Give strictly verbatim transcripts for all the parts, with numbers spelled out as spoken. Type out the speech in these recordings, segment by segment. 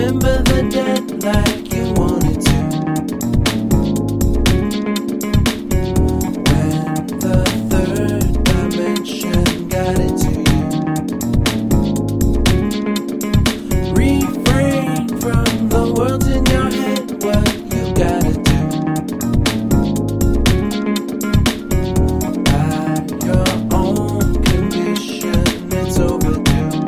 remember the dead like you wanted to. When the third dimension got into you. Refrain from the words in your head, what you gotta do. By your own condition, it's overdue.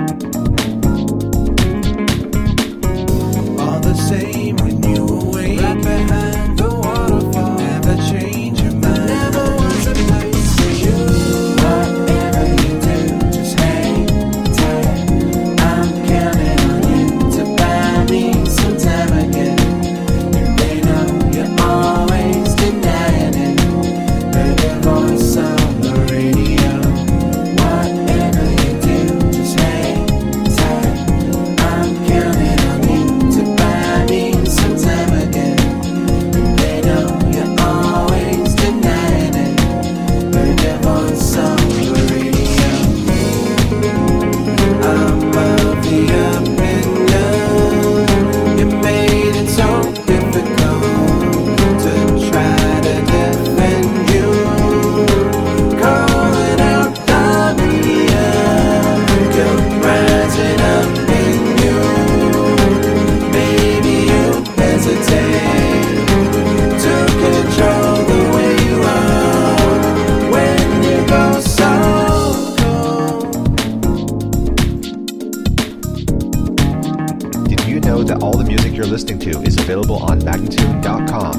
All the same when you awake, right behind the waterfall. Never change your mind. Never was a place for you. Whatever you do, just hang tight. I'm counting on you to buy me some time again. And they know you're always denying it. Heard your voice on the radio. Whatever you do, just hang tight. I'm counting on you to buy me some time again. And they know you're always denying it. Heard your voice on the radio. I'm of the opinion you made it so difficult to try to defend you. Calling out the media, you're rising up in you. Maybe you hesitate to control the way you are when you go so cold. Did you know that all the music you're listening to is available on Magnatune dot com?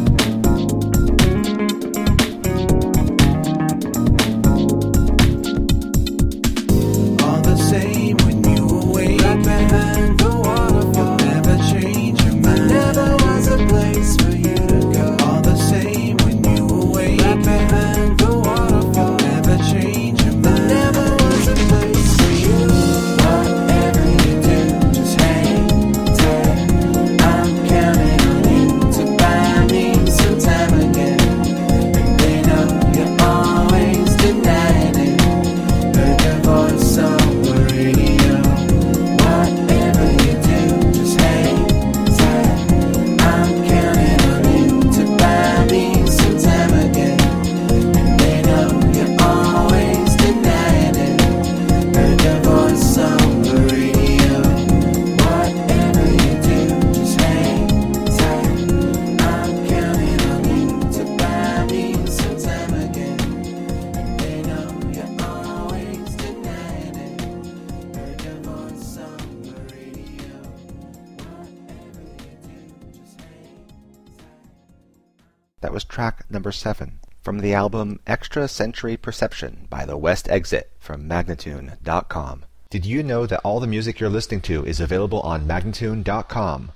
All the same when you awake, right behind the waterfall. Never change your mind. Never was a place for you to go. All the same when you awake, right behind the waterfall. Never change your mind. Never was a place for you. Whatever you do, just hang tight. I'm counting on you to buy me some time again. And they know you're always denying it. Heard your voice on the radio. Whatever you do, just hang tight. I'm counting on you to buy me some time again. And they know you're always denying it. Heard your voice on the radio. Whatever you do, just hang tight. I'm counting on you to buy me some time again. And they know you're always denying it. Heard your voice on the radio. Whatever you do, just hang tight. That was track number seven from the album Extra Sensory Perception by The West Exit from Magnatune dot com. Did you know that all the music you're listening to is available on Magnatune dot com?